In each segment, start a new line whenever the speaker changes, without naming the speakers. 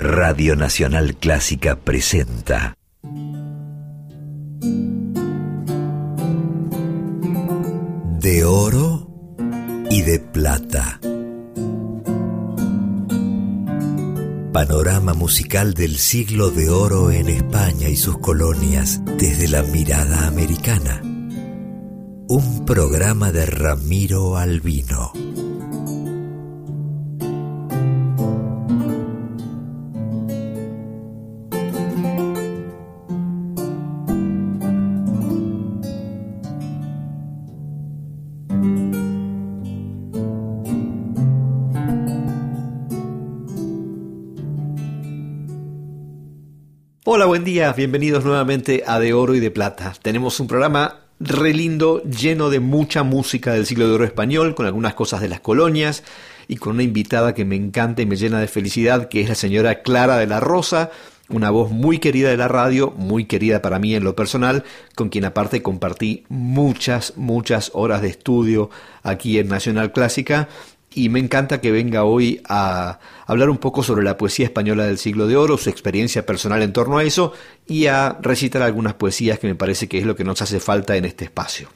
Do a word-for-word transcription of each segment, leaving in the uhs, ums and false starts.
Radio Nacional Clásica presenta De Oro y de Plata. Panorama musical del siglo de oro en España y sus colonias desde la mirada americana. Un programa de Ramiro Albino.
Hola, buen día, bienvenidos nuevamente a De Oro y de Plata. Tenemos un programa re lindo, lleno de mucha música del siglo de oro español, con algunas cosas de las colonias y con una invitada que me encanta y me llena de felicidad, que es la señora Clara de la Rosa, una voz muy querida de la radio, muy querida para mí en lo personal, con quien aparte compartí muchas, muchas horas de estudio aquí en Nacional Clásica. Y me encanta que venga hoy a hablar un poco sobre la poesía española del siglo de oro, su experiencia personal en torno a eso, y a recitar algunas poesías que me parece que es lo que nos hace falta en este espacio.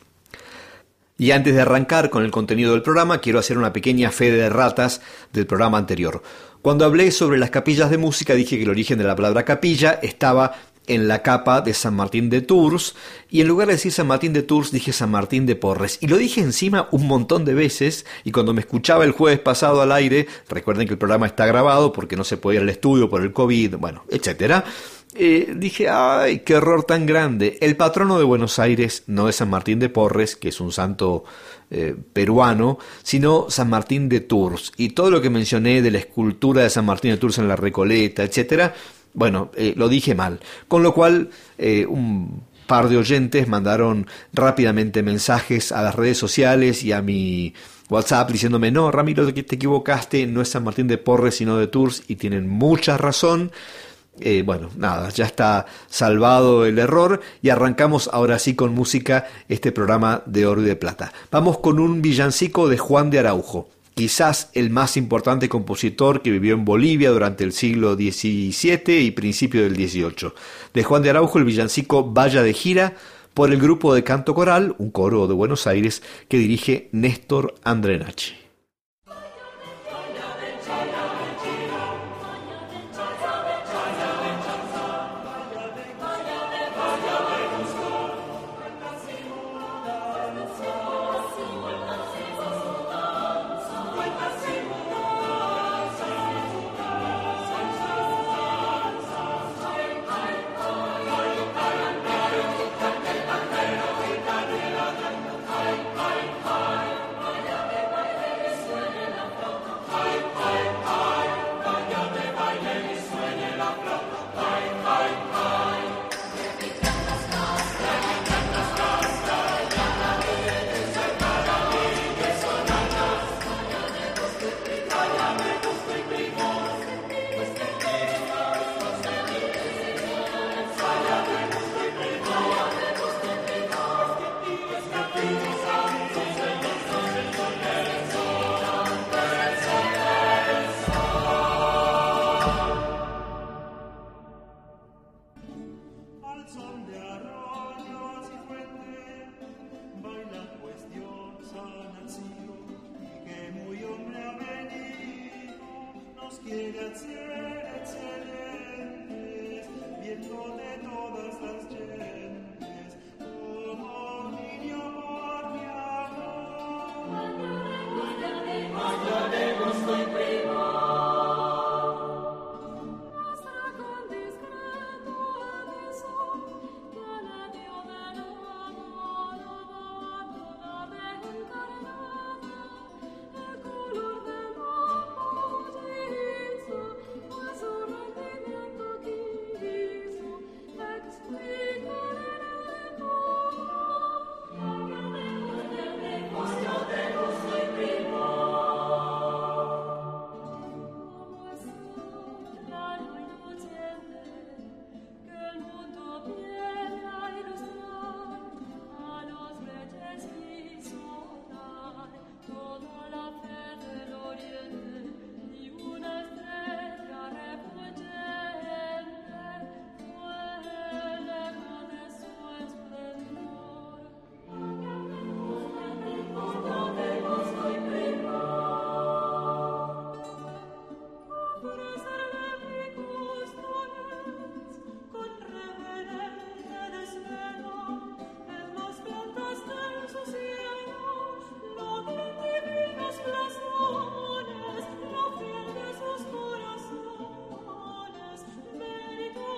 Y antes de arrancar con el contenido del programa, quiero hacer una pequeña fe de ratas del programa anterior. Cuando hablé sobre las capillas de música, dije que el origen de la palabra capilla estaba en la capa de San Martín de Tours, y en lugar de decir San Martín de Tours dije San Martín de Porres, y lo dije encima un montón de veces, y cuando me escuchaba el jueves pasado al aire, recuerden que el programa está grabado porque no se puede ir al estudio por el COVID, bueno, etcétera, eh, dije, ay, qué error tan grande. El patrono de Buenos Aires no es San Martín de Porres, que es un santo eh, peruano, sino San Martín de Tours, y todo lo que mencioné de la escultura de San Martín de Tours en la Recoleta, etcétera, bueno, eh, lo dije mal, con lo cual eh, un par de oyentes mandaron rápidamente mensajes a las redes sociales y a mi WhatsApp diciéndome, no, Ramiro, te equivocaste, no es San Martín de Porres sino de Tours, y tienen mucha razón. Eh, bueno, nada, ya está salvado el error y arrancamos ahora sí con música este programa de Oro y de Plata. Vamos con un villancico de Juan de Araujo, quizás el más importante compositor que vivió en Bolivia durante el siglo diecisiete y principio del dieciocho. De Juan de Araujo, el villancico Vaya de Gira, por el grupo de canto coral, un coro de Buenos Aires, que dirige Néstor Andrenacci.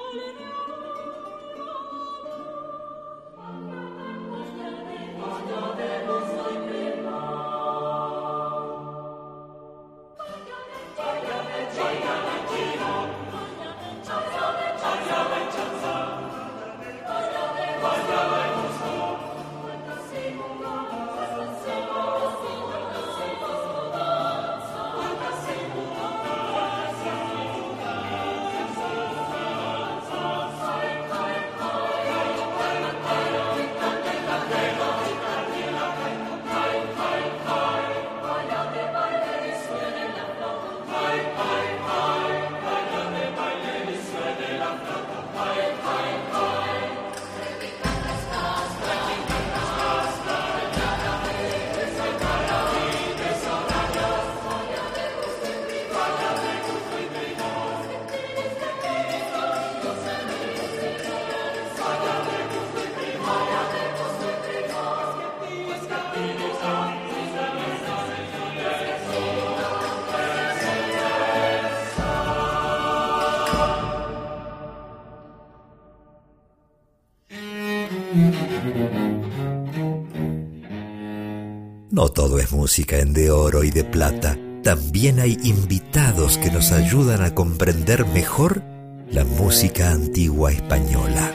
No todo es música en De Oro y de Plata. También hay invitados que nos ayudan a comprender mejor la música antigua española.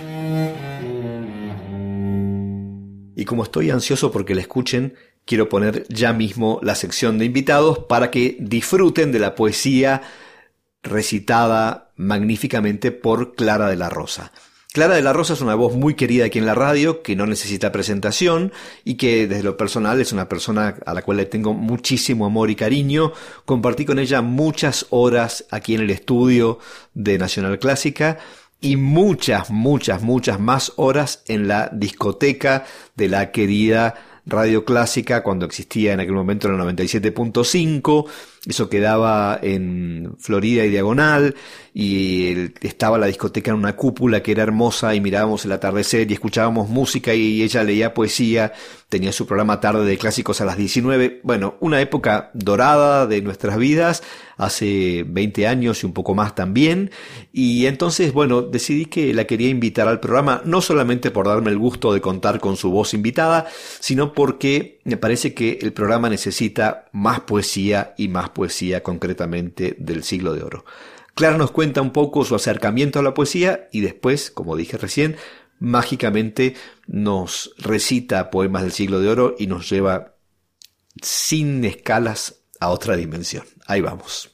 Y como estoy ansioso porque la escuchen, quiero poner ya mismo la sección de invitados para que disfruten de la poesía recitada magníficamente por Clara de la Rosa. Clara de la Rosa es una voz muy querida aquí en la radio, que no necesita presentación y que desde lo personal es una persona a la cual le tengo muchísimo amor y cariño. Compartí con ella muchas horas aquí en el estudio de Nacional Clásica y muchas, muchas, muchas más horas en la discoteca de la querida Radio Clásica cuando existía en aquel momento en el noventa y siete punto cinco. Eso quedaba en Florida y Diagonal, y estaba la discoteca en una cúpula que era hermosa, y mirábamos el atardecer y escuchábamos música, y ella leía poesía, tenía su programa tarde de clásicos a las diecinueve. Bueno, una época dorada de nuestras vidas, hace veinte años y un poco más también. Y entonces, bueno, decidí que la quería invitar al programa, no solamente por darme el gusto de contar con su voz invitada, sino porque me parece que el programa necesita más poesía y más poesía concretamente del Siglo de Oro. Clara nos cuenta un poco su acercamiento a la poesía y después, como dije recién, mágicamente nos recita poemas del Siglo de Oro y nos lleva sin escalas a otra dimensión. Ahí vamos.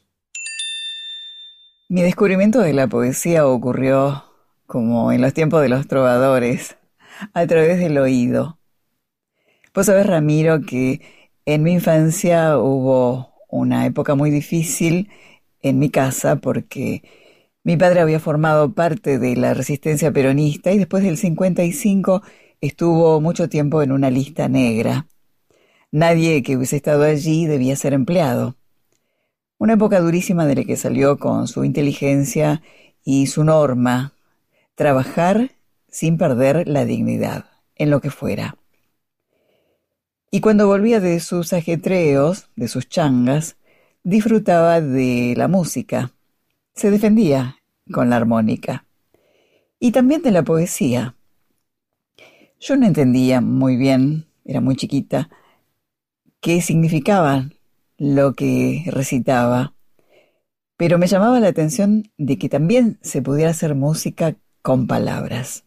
Mi descubrimiento de la poesía ocurrió, como en los tiempos de los trovadores, a través del oído. Vos sabés, Ramiro, que en mi infancia hubo una época muy difícil en mi casa porque mi padre había formado parte de la resistencia peronista y después del cincuenta y cinco estuvo mucho tiempo en una lista negra. Nadie que hubiese estado allí debía ser empleado. Una época durísima de la que salió con su inteligencia y su norma: trabajar sin perder la dignidad, en lo que fuera. Y cuando volvía de sus ajetreos, de sus changas, disfrutaba de la música. Se defendía con la armónica. Y también de la poesía. Yo no entendía muy bien, era muy chiquita, qué significaba lo que recitaba, pero me llamaba la atención de que también se pudiera hacer música con palabras.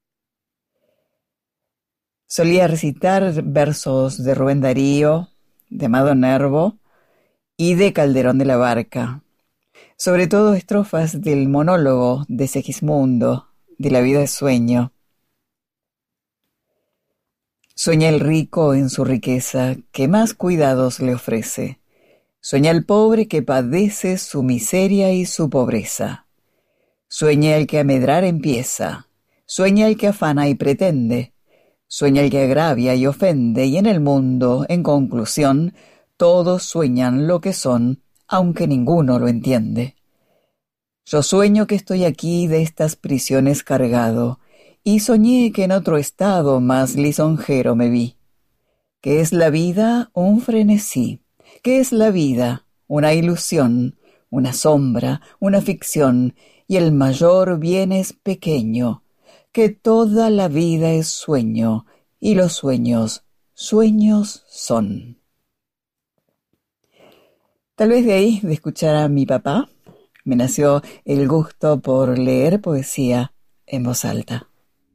Solía recitar versos de Rubén Darío, de Amado Nervo y de Calderón de la Barca, sobre todo estrofas del monólogo de Segismundo, de La vida es sueño. Sueña el rico en su riqueza, que más cuidados le ofrece. Sueña el pobre que padece su miseria y su pobreza. Sueña el que a medrar empieza. Sueña el que afana y pretende. Sueña el que agravia y ofende, y en el mundo, en conclusión, todos sueñan lo que son, aunque ninguno lo entiende. Yo sueño que estoy aquí de estas prisiones cargado, y soñé que en otro estado más lisonjero me vi. ¿Qué es la vida? Un frenesí. ¿Qué es la vida? Una ilusión, una sombra, una ficción, y el mayor bien es pequeño, que toda la vida es sueño, y los sueños, sueños son. Tal vez de ahí, de escuchar a mi papá, me nació el gusto por leer poesía en voz alta.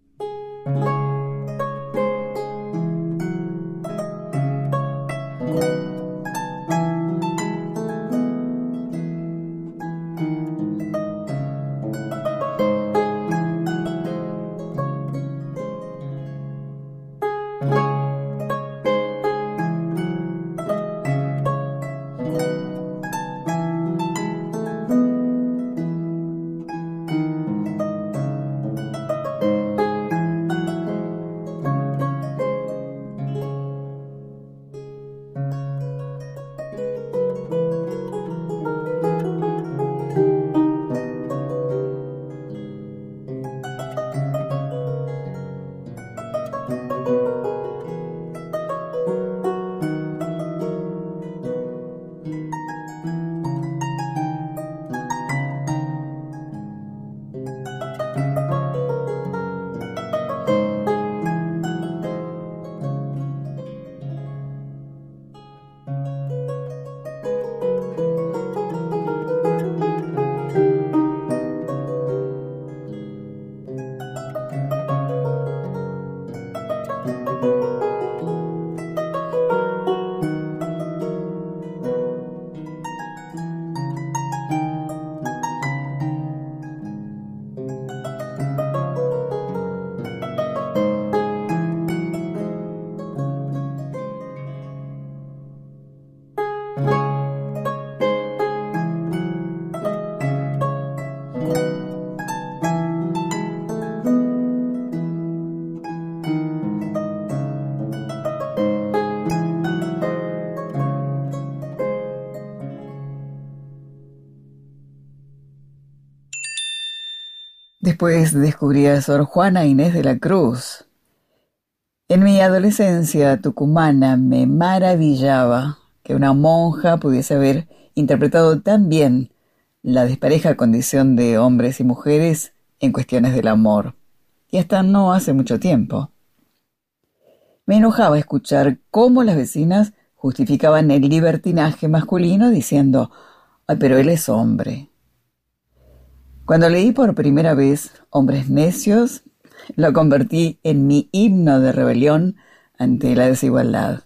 Después descubrí a Sor Juana Inés de la Cruz. En mi adolescencia tucumana me maravillaba que una monja pudiese haber interpretado tan bien la despareja condición de hombres y mujeres en cuestiones del amor, y hasta no hace mucho tiempo. Me enojaba escuchar cómo las vecinas justificaban el libertinaje masculino diciendo: «Ay, pero él es hombre». Cuando leí por primera vez Hombres Necios, lo convertí en mi himno de rebelión ante la desigualdad.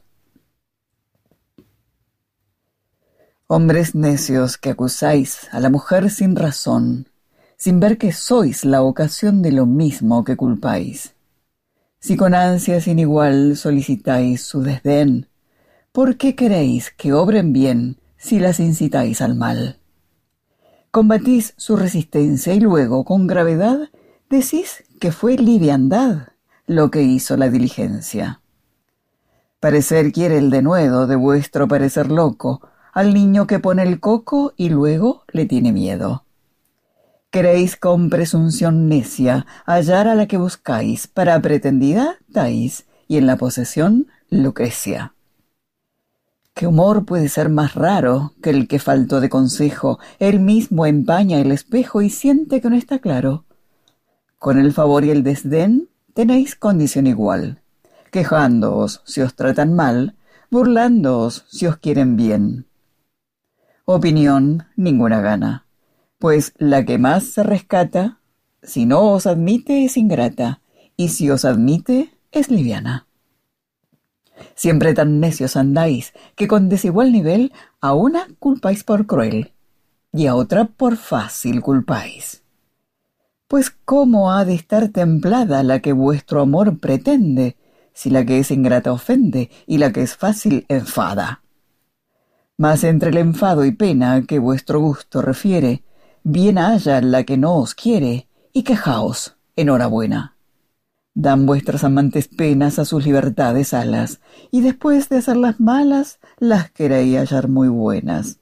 Hombres necios que acusáis a la mujer sin razón, sin ver que sois la ocasión de lo mismo que culpáis. Si con ansia sin igual solicitáis su desdén, ¿por qué queréis que obren bien si las incitáis al mal? Combatís su resistencia y luego, con gravedad, decís que fue liviandad lo que hizo la diligencia. Parecer quiere el denuedo de vuestro parecer loco al niño que pone el coco y luego le tiene miedo. Queréis con presunción necia hallar a la que buscáis, para pretendida dais, y en la posesión Lucrecia. ¿Qué humor puede ser más raro que el que faltó de consejo? Él mismo empaña el espejo y siente que no está claro. Con el favor y el desdén tenéis condición igual, quejándoos si os tratan mal, burlándoos si os quieren bien. Opinión ninguna gana, pues la que más se rescata, si no os admite es ingrata, y si os admite es liviana. Siempre tan necios andáis, que con desigual nivel a una culpáis por cruel, y a otra por fácil culpáis. Pues ¿cómo ha de estar templada la que vuestro amor pretende, si la que es ingrata ofende, y la que es fácil enfada? Mas entre el enfado y pena que vuestro gusto refiere, bien haya la que no os quiere, y quejaos, enhorabuena. Dan vuestras amantes penas a sus libertades alas, y después de hacerlas malas, las queréis hallar muy buenas.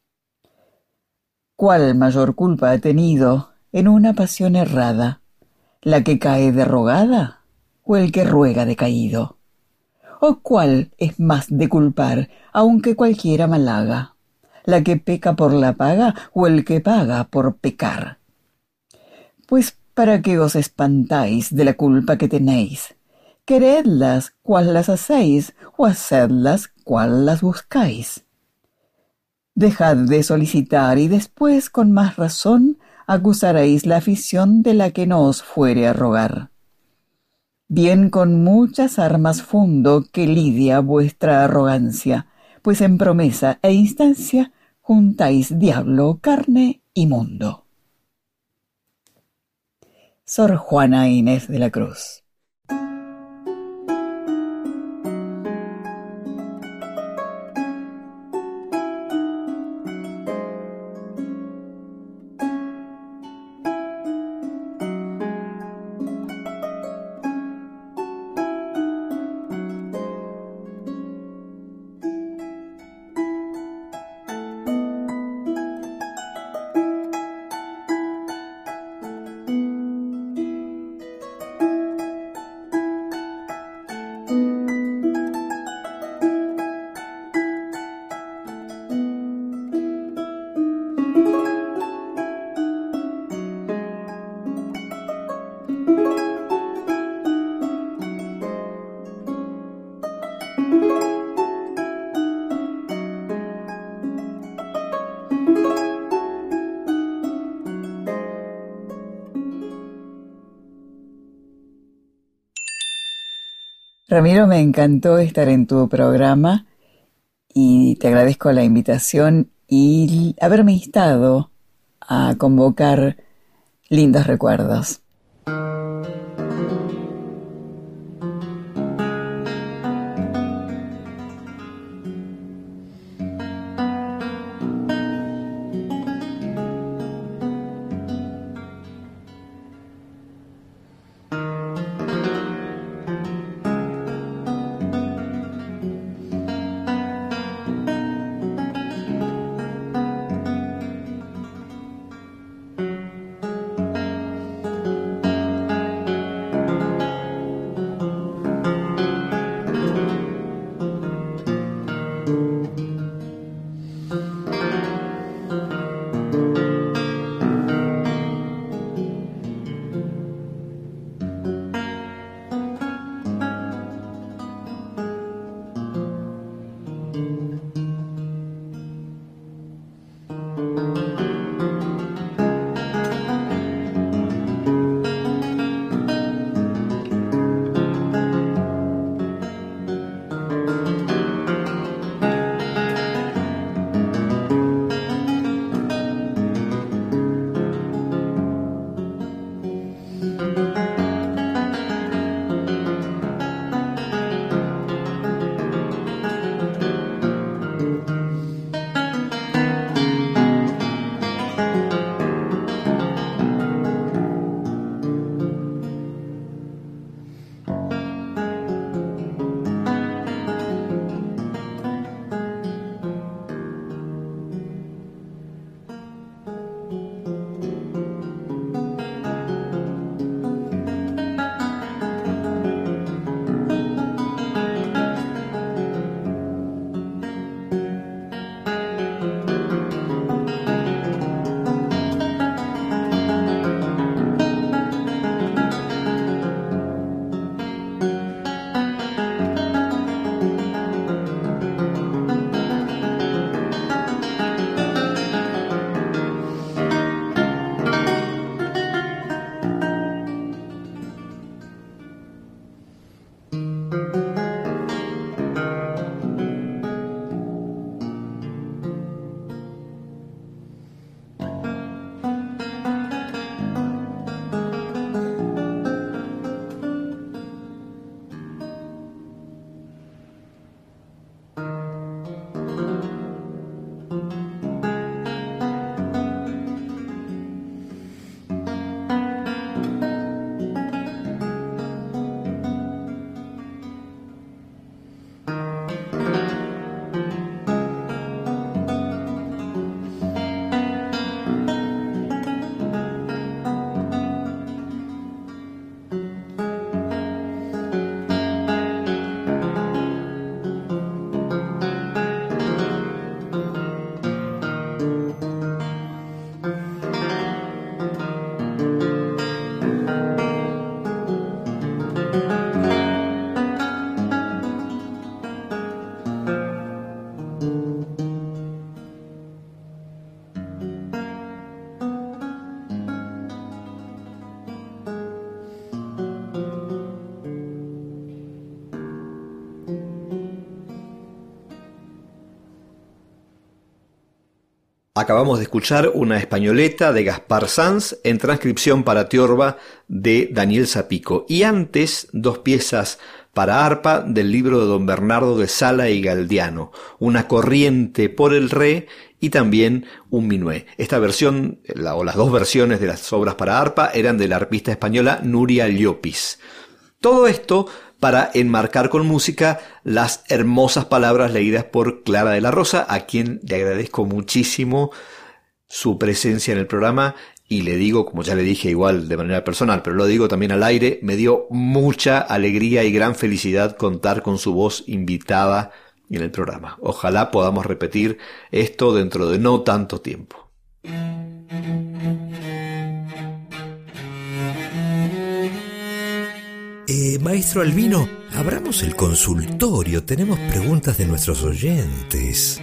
¿Cuál mayor culpa ha tenido en una pasión errada, la que cae de rogada o el que ruega de caído? ¿O cuál es más de culpar, aunque cualquiera mal haga, la que peca por la paga o el que paga por pecar? Pues ¿para qué os espantáis de la culpa que tenéis? Queredlas cual las hacéis, o hacedlas cual las buscáis. Dejad de solicitar y después con más razón acusaréis la afición de la que no os fuere a rogar. Bien con muchas armas fundo que lidia vuestra arrogancia, pues en promesa e instancia juntáis diablo, carne y mundo. Sor Juana Inés de la Cruz. Ramiro, me encantó estar en tu programa y te agradezco la invitación y haberme instado a convocar lindos recuerdos.
Acabamos de escuchar una españoleta de Gaspar Sanz en transcripción para tiorba de Daniel Zapico. Y antes, dos piezas para arpa del libro de don Bernardo de Sala y Galdiano, una corriente por el re y también un minué. Esta versión, la, o las dos versiones de las obras para arpa, eran de la arpista española Nuria Llopis. Todo esto para enmarcar con música las hermosas palabras leídas por Clara de la Rosa, a quien le agradezco muchísimo su presencia en el programa. Y le digo, como ya le dije igual de manera personal, pero lo digo también al aire, me dio mucha alegría y gran felicidad contar con su voz invitada en el programa. Ojalá podamos repetir esto dentro de no tanto tiempo.
Eh, maestro Albino, abramos el consultorio. Tenemos preguntas de nuestros oyentes.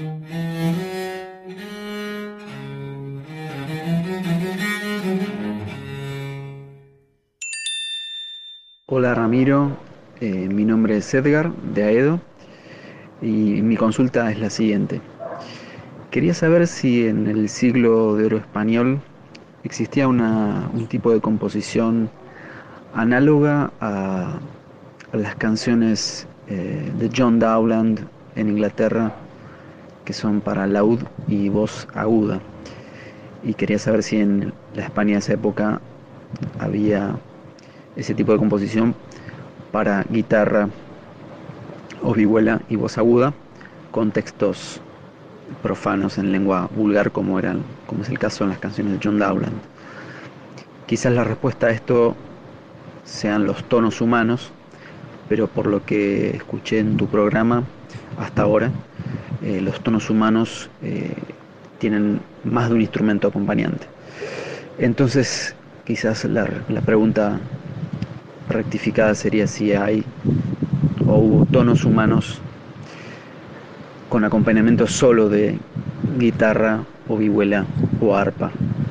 Hola Ramiro, eh, mi nombre es Edgar de Aedo y mi consulta es la siguiente. Quería saber si en el siglo de oro español existía una, un tipo de composición análoga a, a las canciones eh, de John Dowland en Inglaterra, que son para laúd y voz aguda. Y quería saber si en la España de esa época había ese tipo de composición para guitarra o vihuela y voz aguda con textos profanos en lengua vulgar, como eran, como es el caso en las canciones de John Dowland. Quizás la respuesta a esto sean los tonos humanos, pero por lo que escuché en tu programa hasta ahora, eh, los tonos humanos eh, tienen más de un instrumento acompañante. Entonces, quizás la, la pregunta rectificada sería si hay o hubo tonos humanos con acompañamiento solo de guitarra o vihuela o arpa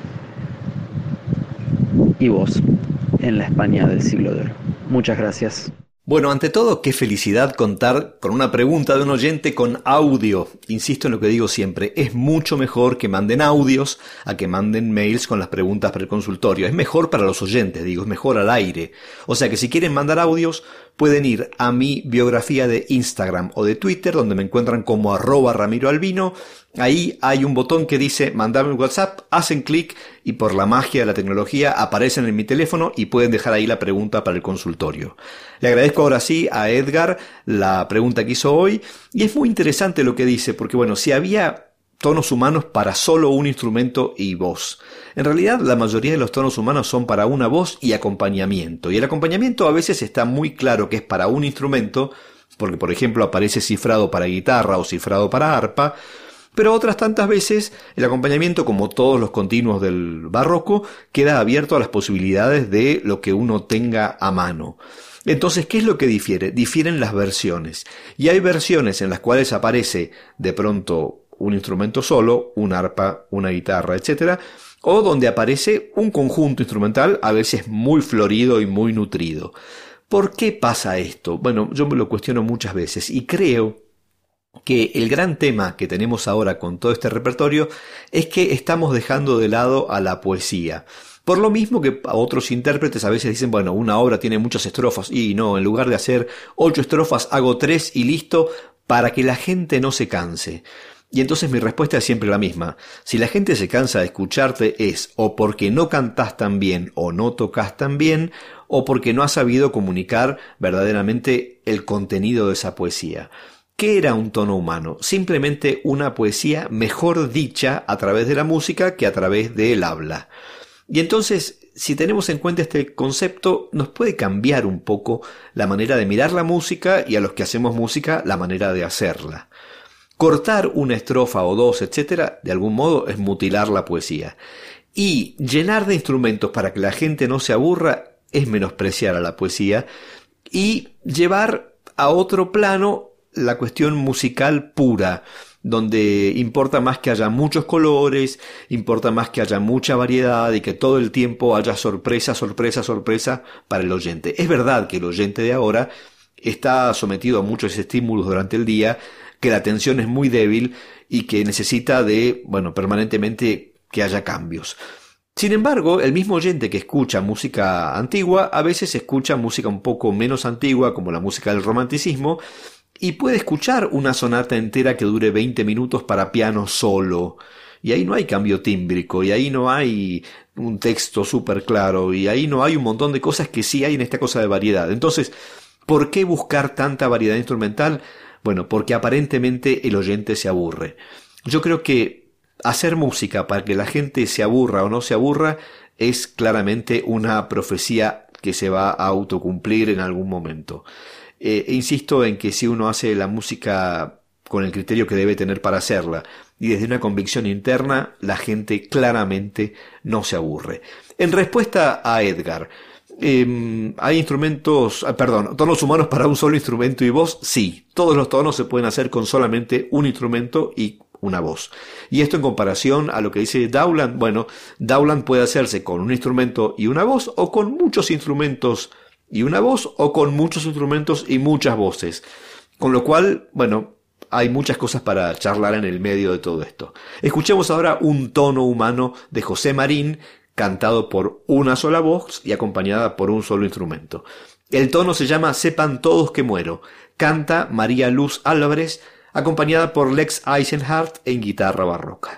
y voz en la España del siglo de oro. Muchas gracias.
Bueno, ante todo, qué felicidad contar con una pregunta de un oyente con audio. Insisto en lo que digo siempre, es mucho mejor que manden audios a que manden mails con las preguntas para el consultorio. Es mejor para los oyentes, digo, es mejor al aire. O sea que si quieren mandar audios, pueden ir a mi biografía de Instagram o de Twitter, donde me encuentran como arroba Ramiro Albino. Ahí hay un botón que dice mandame un WhatsApp, hacen clic y por la magia de la tecnología aparecen en mi teléfono y pueden dejar ahí la pregunta para el consultorio. Le agradezco ahora sí a Edgar la pregunta que hizo hoy y es muy interesante lo que dice porque bueno, si había tonos humanos para solo un instrumento y voz. En realidad la mayoría de los tonos humanos son para una voz y acompañamiento y el acompañamiento a veces está muy claro que es para un instrumento porque por ejemplo aparece cifrado para guitarra o cifrado para arpa. Pero otras tantas veces el acompañamiento, como todos los continuos del barroco, queda abierto a las posibilidades de lo que uno tenga a mano. Entonces, ¿qué es lo que difiere? Difieren las versiones. Y hay versiones en las cuales aparece de pronto un instrumento solo, un arpa, una guitarra, etcétera, o donde aparece un conjunto instrumental, a veces muy florido y muy nutrido. ¿Por qué pasa esto? Bueno, yo me lo cuestiono muchas veces y creo que el gran tema que tenemos ahora con todo este repertorio es que estamos dejando de lado a la poesía. Por lo mismo que a otros intérpretes a veces dicen, bueno, una obra tiene muchas estrofas y no, en lugar de hacer ocho estrofas hago tres y listo para que la gente no se canse. Y entonces mi respuesta es siempre la misma. Si la gente se cansa de escucharte es o porque no cantás tan bien o no tocas tan bien o porque no has sabido comunicar verdaderamente el contenido de esa poesía. ¿Qué era un tono humano? Simplemente una poesía mejor dicha a través de la música que a través del habla. Y entonces, si tenemos en cuenta este concepto, nos puede cambiar un poco la manera de mirar la música y a los que hacemos música, la manera de hacerla. Cortar una estrofa o dos, etcétera, de algún modo es mutilar la poesía. Y llenar de instrumentos para que la gente no se aburra es menospreciar a la poesía y llevar a otro plano la cuestión musical pura, donde importa más que haya muchos colores, importa más que haya mucha variedad y que todo el tiempo haya sorpresa, sorpresa, sorpresa para el oyente. Es verdad que el oyente de ahora está sometido a muchos estímulos durante el día, que la atención es muy débil y que necesita de, bueno, permanentemente que haya cambios. Sin embargo, el mismo oyente que escucha música antigua a veces escucha música un poco menos antigua, como la música del romanticismo, y puede escuchar una sonata entera que dure veinte minutos para piano solo. Y ahí no hay cambio tímbrico, y ahí no hay un texto súper claro, y ahí no hay un montón de cosas que sí hay en esta cosa de variedad. Entonces, ¿por qué buscar tanta variedad instrumental? Bueno, porque aparentemente el oyente se aburre. Yo creo que hacer música para que la gente se aburra o no se aburra es claramente una profecía que se va a autocumplir en algún momento. Eh, insisto en que si uno hace la música con el criterio que debe tener para hacerla y desde una convicción interna, la gente claramente no se aburre. En respuesta a Edgar, eh, ¿hay instrumentos, perdón, tonos humanos para un solo instrumento y voz? Sí, todos los tonos se pueden hacer con solamente un instrumento y una voz. Y esto en comparación a lo que dice Dowland, bueno, Dowland puede hacerse con un instrumento y una voz, o con muchos instrumentos y una voz, o con muchos instrumentos y muchas voces. Con lo cual, bueno, hay muchas cosas para charlar en el medio de todo esto. Escuchemos ahora un tono humano de José Marín, cantado por una sola voz y acompañada por un solo instrumento. El tono se llama Sepan todos que muero. Canta María Luz Álvarez, acompañada por Lex Eisenhardt en guitarra barroca.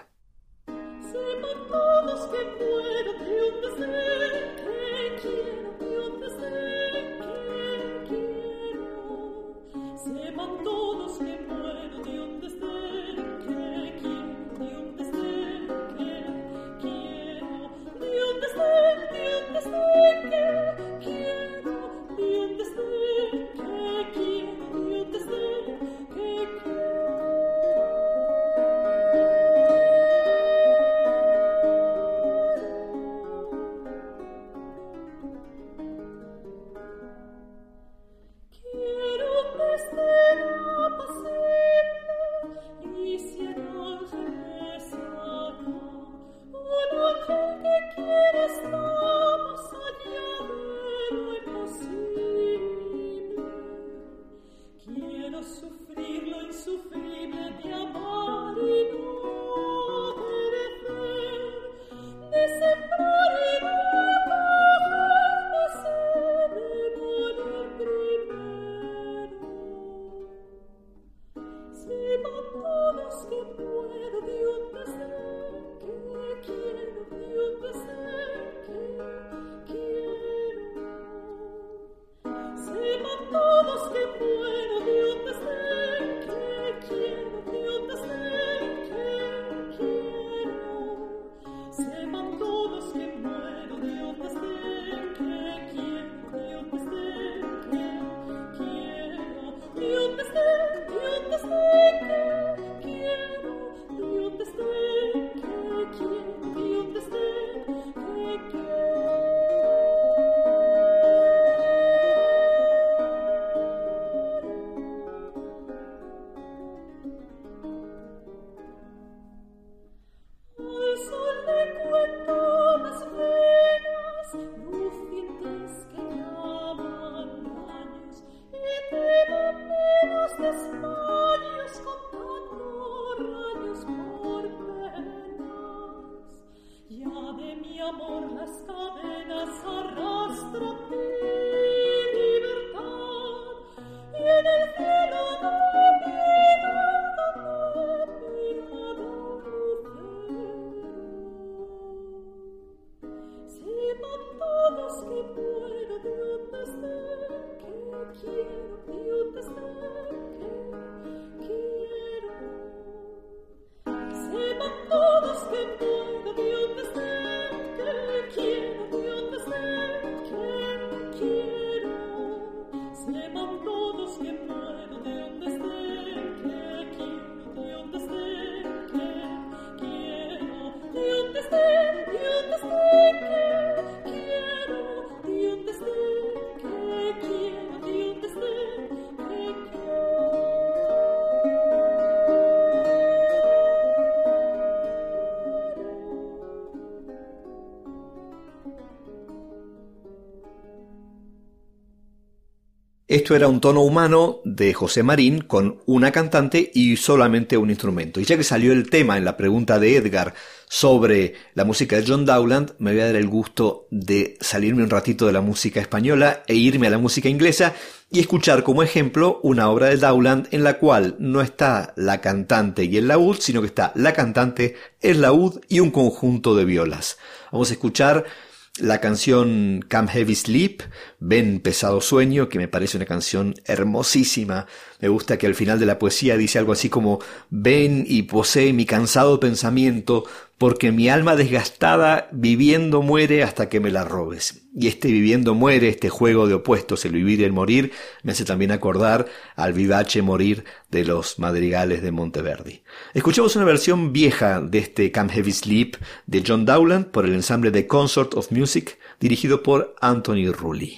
Esto era un tono humano de José Marín con una cantante y solamente un instrumento. Y ya que salió el tema en la pregunta de Edgar sobre la música de John Dowland, me voy a dar el gusto de salirme un ratito de la música española e irme a la música inglesa y escuchar como ejemplo una obra de Dowland en la cual no está la cantante y el laúd, sino que está la cantante, el laúd y un conjunto de violas. Vamos a escuchar la canción Come Heavy Sleep, Ven Pesado Sueño, que me parece una canción hermosísima. Me gusta que al final de la poesía dice algo así como: ven y posee mi cansado pensamiento, porque mi alma desgastada viviendo muere hasta que me la robes. Y este viviendo muere, este juego de opuestos, el vivir y el morir, me hace también acordar al vivace morir de los madrigales de Monteverdi. Escuchamos una versión vieja de este Come Heavy Sleep de John Dowland por el ensamble de Consort of Music, dirigido por Anthony Rulli.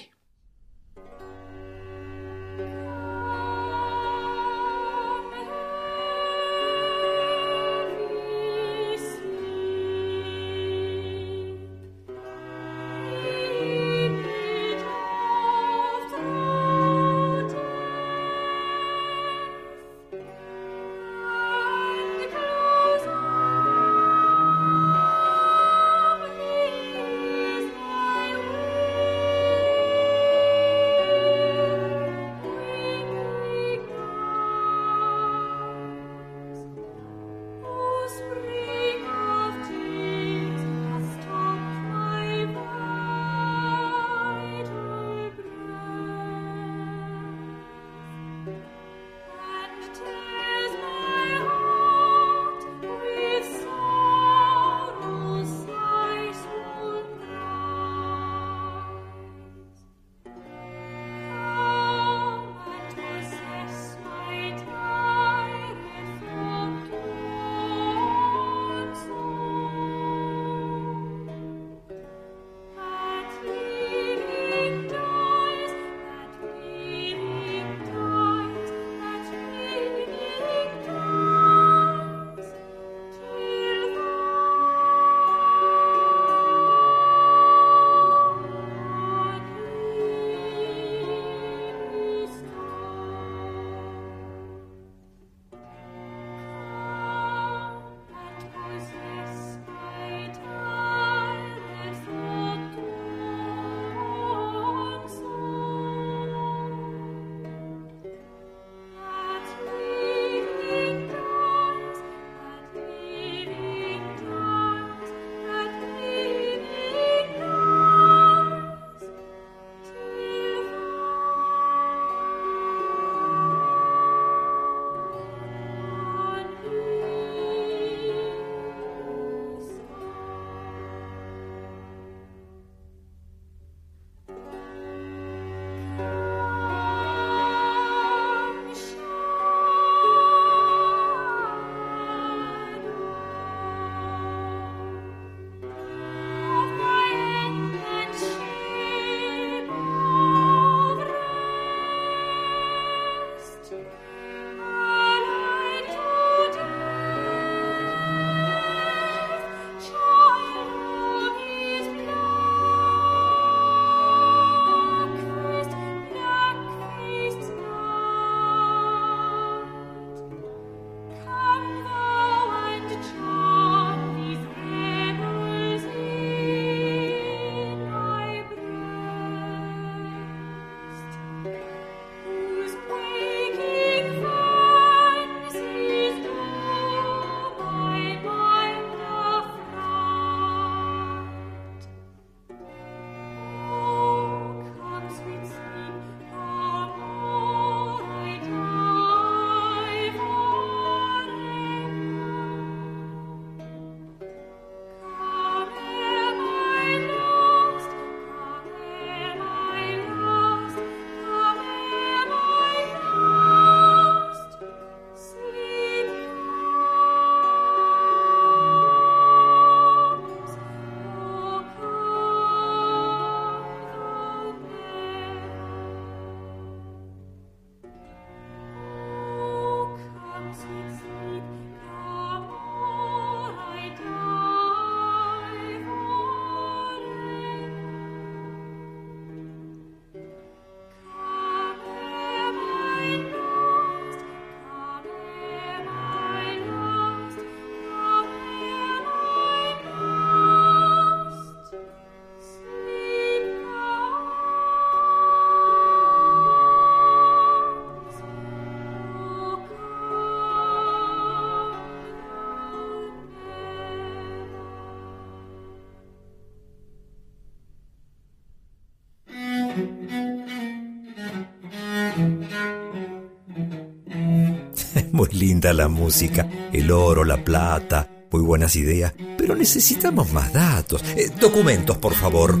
Muy linda la música, el oro, la plata, muy buenas ideas, pero necesitamos más datos. Eh, documentos, por favor.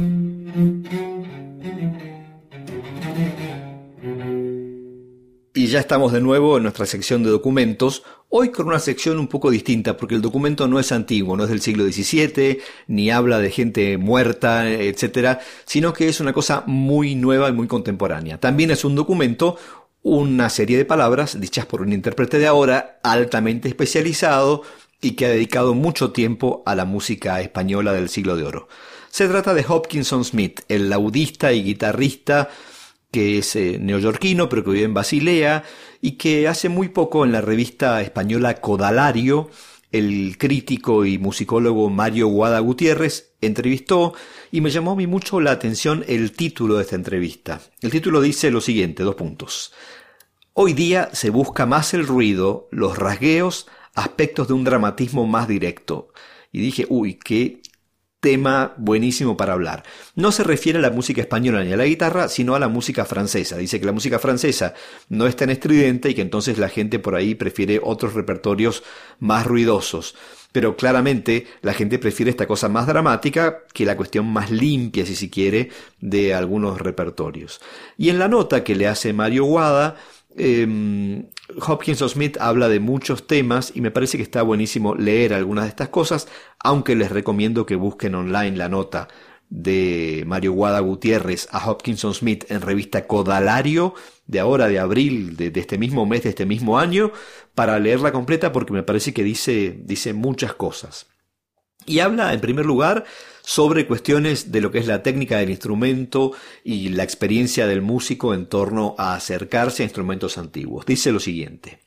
Y ya estamos de nuevo en nuestra sección de documentos, hoy con una sección un poco distinta, porque el documento no es antiguo, no es del siglo diecisiete, ni habla de gente muerta, etcétera, sino que es una cosa muy nueva y muy contemporánea. También es un documento, una serie de palabras dichas por un intérprete de ahora, altamente especializado y que ha dedicado mucho tiempo a la música española del siglo de oro. Se trata de Hopkinson Smith, el laudista y guitarrista que es eh, neoyorquino, pero que vive en Basilea, y que hace muy poco en la revista española Codalario, el crítico y musicólogo Mario Guada Gutiérrez entrevistó, y me llamó a mí mucho la atención el título de esta entrevista. El título dice lo siguiente, dos puntos. Hoy día se busca más el ruido, los rasgueos, aspectos de un dramatismo más directo. Y dije, uy, qué tema buenísimo para hablar. No se refiere a la música española ni a la guitarra, sino a la música francesa. Dice que la música francesa no es tan estridente y que entonces la gente por ahí prefiere otros repertorios más ruidosos. Pero claramente la gente prefiere esta cosa más dramática que la cuestión más limpia, si se quiere, de algunos repertorios. Y en la nota que le hace Mario Guada, Eh, Hopkinson Smith habla de muchos temas y me parece que está buenísimo leer algunas de estas cosas, aunque les recomiendo que busquen online la nota de Mario Guada Gutiérrez a Hopkinson Smith en revista Codalario de ahora, de abril de, de este mismo mes, de este mismo año, para leerla completa porque me parece que dice, dice muchas cosas. Y habla, en primer lugar, sobre cuestiones de lo que es la técnica del instrumento y la experiencia del músico en torno a acercarse a instrumentos antiguos. Dice lo siguiente.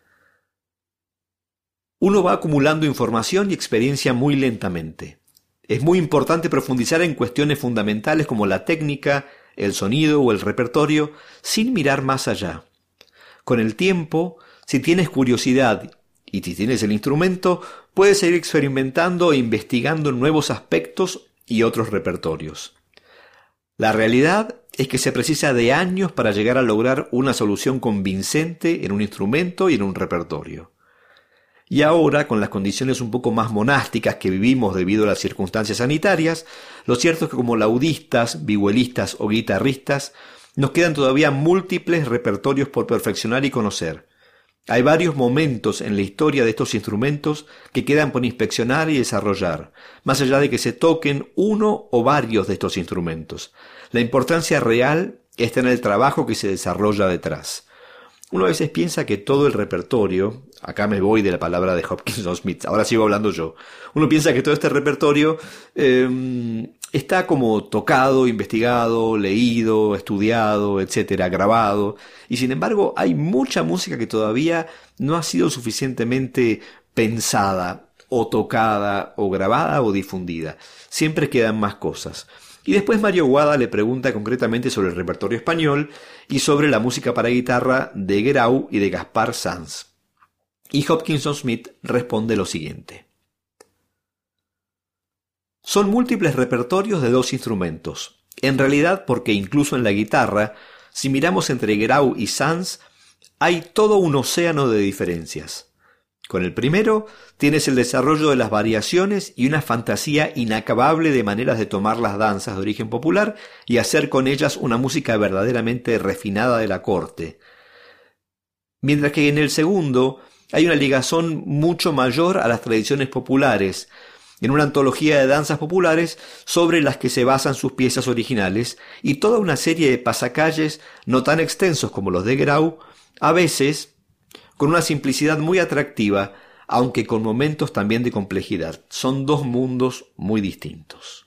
Uno va acumulando información y experiencia muy lentamente. Es muy importante profundizar en cuestiones fundamentales como la técnica, el sonido o el repertorio, sin mirar más allá. Con el tiempo, si tienes curiosidad y si tienes el instrumento, puedes ir experimentando e investigando nuevos aspectos y otros repertorios. La realidad es que se precisa de años para llegar a lograr una solución convincente en un instrumento y en un repertorio. Y ahora, con las condiciones un poco más monásticas que vivimos debido a las circunstancias sanitarias, lo cierto es que como laudistas, vihuelistas o guitarristas, nos quedan todavía múltiples repertorios por perfeccionar y conocer. Hay varios momentos en la historia de estos instrumentos que quedan por inspeccionar y desarrollar, más allá de que se toquen uno o varios de estos instrumentos. La importancia real está en el trabajo que se desarrolla detrás. Uno a veces piensa que todo el repertorio, acá me voy de la palabra de Hopkinson Smith, ahora sigo hablando yo, uno piensa que todo este repertorio eh, está como tocado, investigado, leído, estudiado, etcétera, grabado, y sin embargo hay mucha música que todavía no ha sido suficientemente pensada, o tocada, o grabada, o difundida. Siempre quedan más cosas. Y después Mario Guada le pregunta concretamente sobre el repertorio español y sobre la música para guitarra de Guerau y de Gaspar Sanz. Y Hopkinson Smith responde lo siguiente. Son múltiples repertorios de dos instrumentos. En realidad, porque incluso en la guitarra, si miramos entre Guerau y Sanz, hay todo un océano de diferencias. Con el primero, tienes el desarrollo de las variaciones y una fantasía inacabable de maneras de tomar las danzas de origen popular y hacer con ellas una música verdaderamente refinada de la corte. Mientras que en el segundo, hay una ligazón mucho mayor a las tradiciones populares, en una antología de danzas populares sobre las que se basan sus piezas originales, y toda una serie de pasacalles no tan extensos como los de Guerau, a veces con una simplicidad muy atractiva, aunque con momentos también de complejidad. Son dos mundos muy distintos.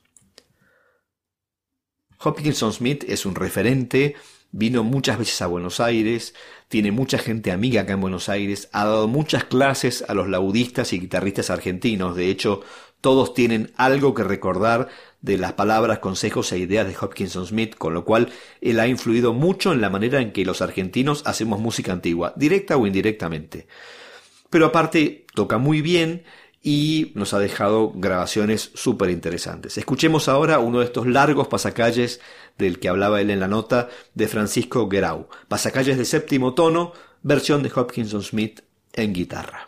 Hopkinson Smith es un referente, vino muchas veces a Buenos Aires, tiene mucha gente amiga acá en Buenos Aires, ha dado muchas clases a los laudistas y guitarristas argentinos. De hecho, todos tienen algo que recordar de las palabras, consejos e ideas de Hopkinson Smith, con lo cual él ha influido mucho en la manera en que los argentinos hacemos música antigua, directa o indirectamente. Pero aparte, toca muy bien y nos ha dejado grabaciones súper interesantes. Escuchemos ahora uno de estos largos pasacalles del que hablaba él en la nota, de Francisco Guerau. Pasacalles de séptimo tono, versión de Hopkinson Smith en guitarra.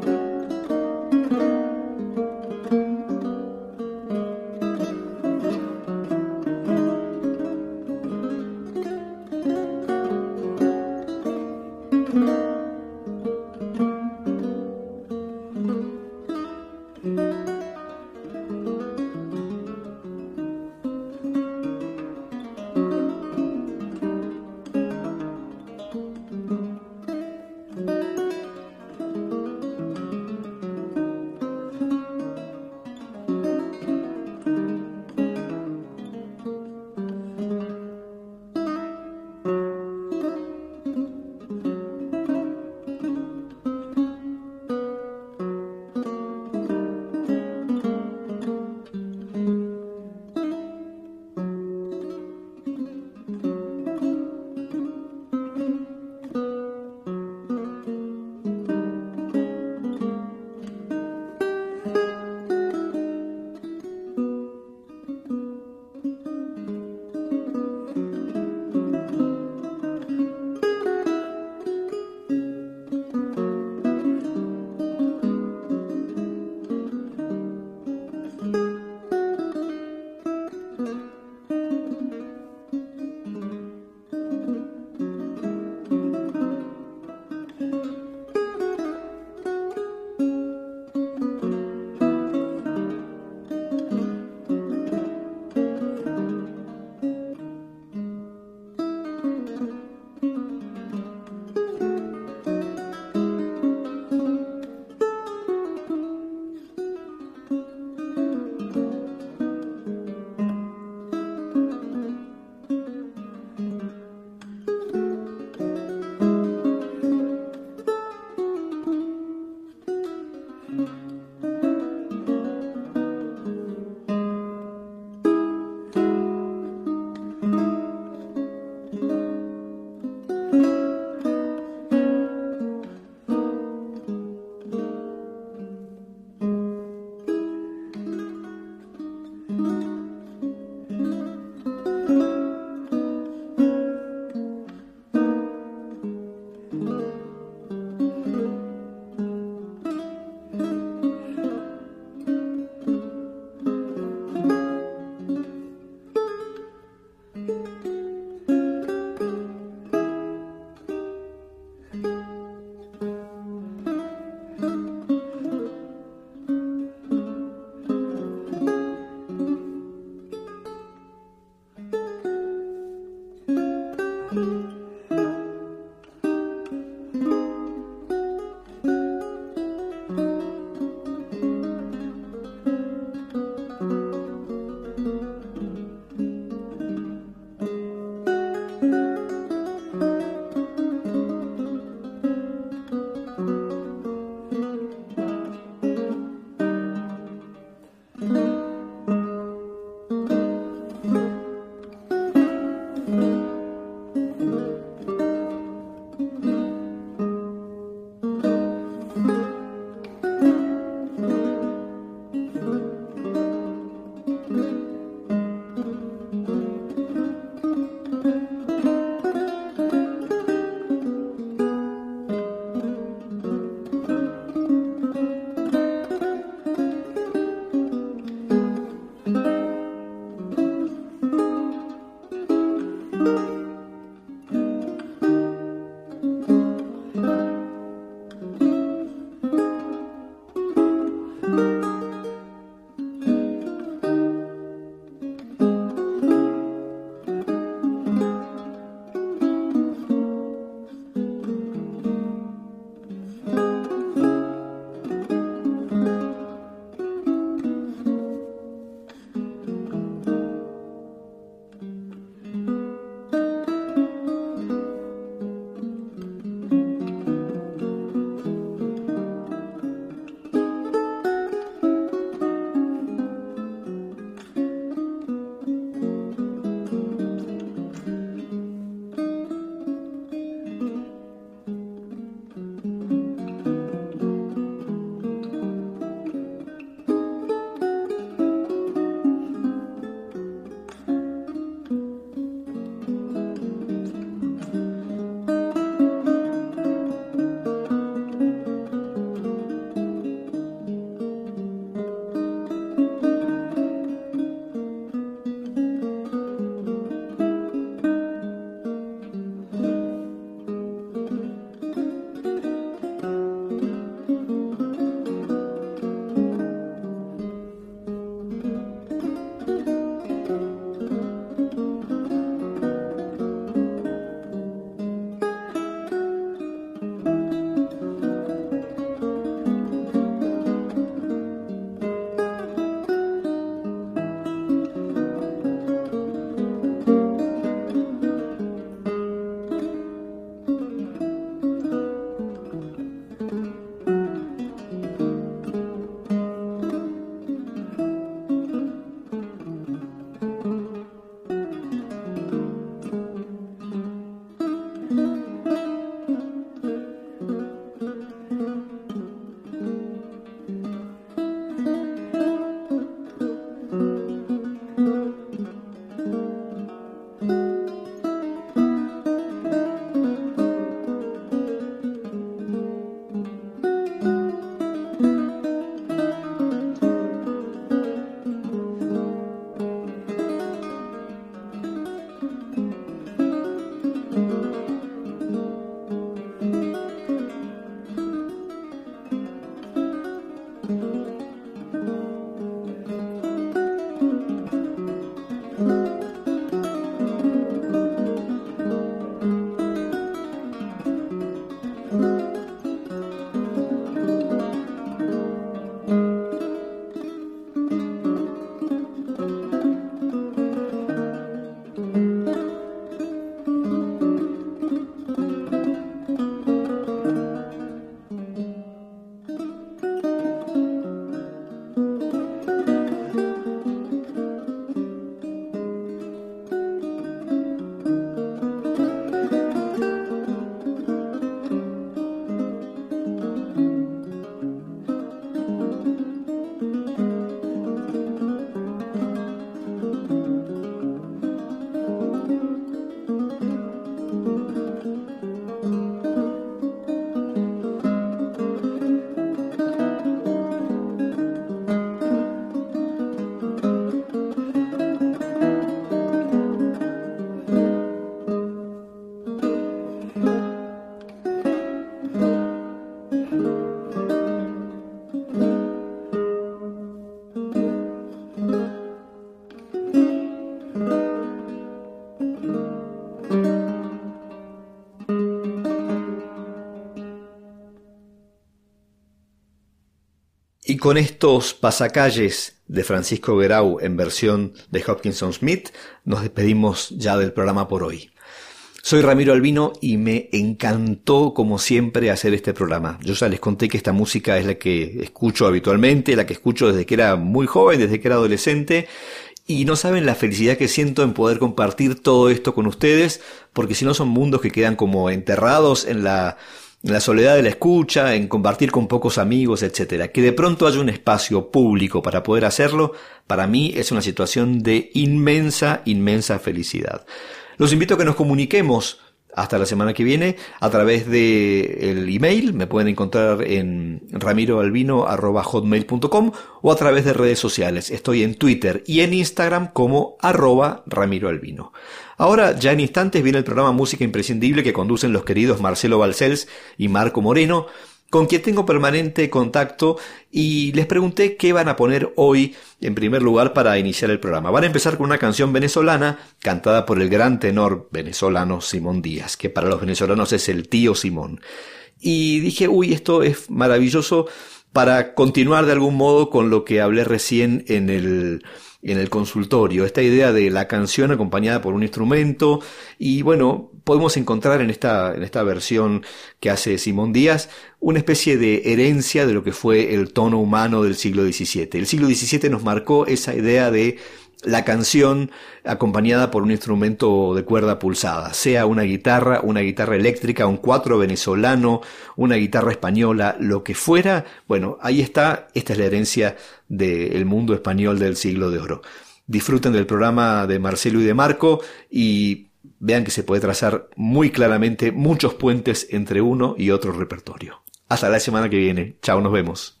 Y con estos pasacalles de Francisco Guerau en versión de Hopkinson Smith, nos despedimos ya del programa por hoy. Soy Ramiro Albino y me encantó, como siempre, hacer este programa. Yo ya les conté que esta música es la que escucho habitualmente, la que escucho desde que era muy joven, desde que era adolescente, y no saben la felicidad que siento en poder compartir todo esto con ustedes, porque si no son mundos que quedan como enterrados en la, en la soledad de la escucha, en compartir con pocos amigos, etcétera. Que de pronto haya un espacio público para poder hacerlo, para mí es una situación de inmensa, inmensa felicidad. Los invito a que nos comuniquemos hasta la semana que viene a través de el email. Me pueden encontrar en ramiroalbino arroba hotmail punto com o a través de redes sociales. Estoy en Twitter y en Instagram como arroba ramiroalbino. Ahora, ya en instantes, viene el programa Música Imprescindible que conducen los queridos Marcelo Balcells y Marco Moreno, con quien tengo permanente contacto, y les pregunté qué van a poner hoy en primer lugar para iniciar el programa. Van a empezar con una canción venezolana cantada por el gran tenor venezolano Simón Díaz, que para los venezolanos es el tío Simón. Y dije, uy, esto es maravilloso para continuar de algún modo con lo que hablé recién en el... en el consultorio, esta idea de la canción acompañada por un instrumento. Y bueno, podemos encontrar en esta, en esta versión que hace Simón Díaz una especie de herencia de lo que fue el tono humano del siglo diecisiete. El siglo diecisiete nos marcó esa idea de la canción acompañada por un instrumento de cuerda pulsada, sea una guitarra, una guitarra eléctrica, un cuatro venezolano, una guitarra española, lo que fuera. Bueno, ahí está, esta es la herencia del mundo español del siglo de oro. Disfruten del programa de Marcelo y de Marco y vean que se puede trazar muy claramente muchos puentes entre uno y otro repertorio. Hasta la semana que viene. Chao, nos vemos.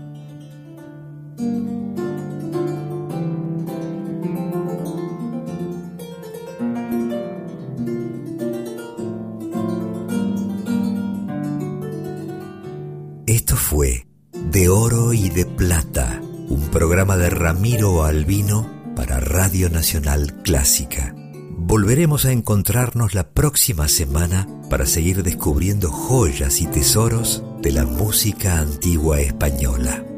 Esto fue De Oro y de Plata, un programa de Ramiro Albino para Radio Nacional Clásica. Volveremos a encontrarnos la próxima semana para seguir descubriendo joyas y tesoros de la música antigua española.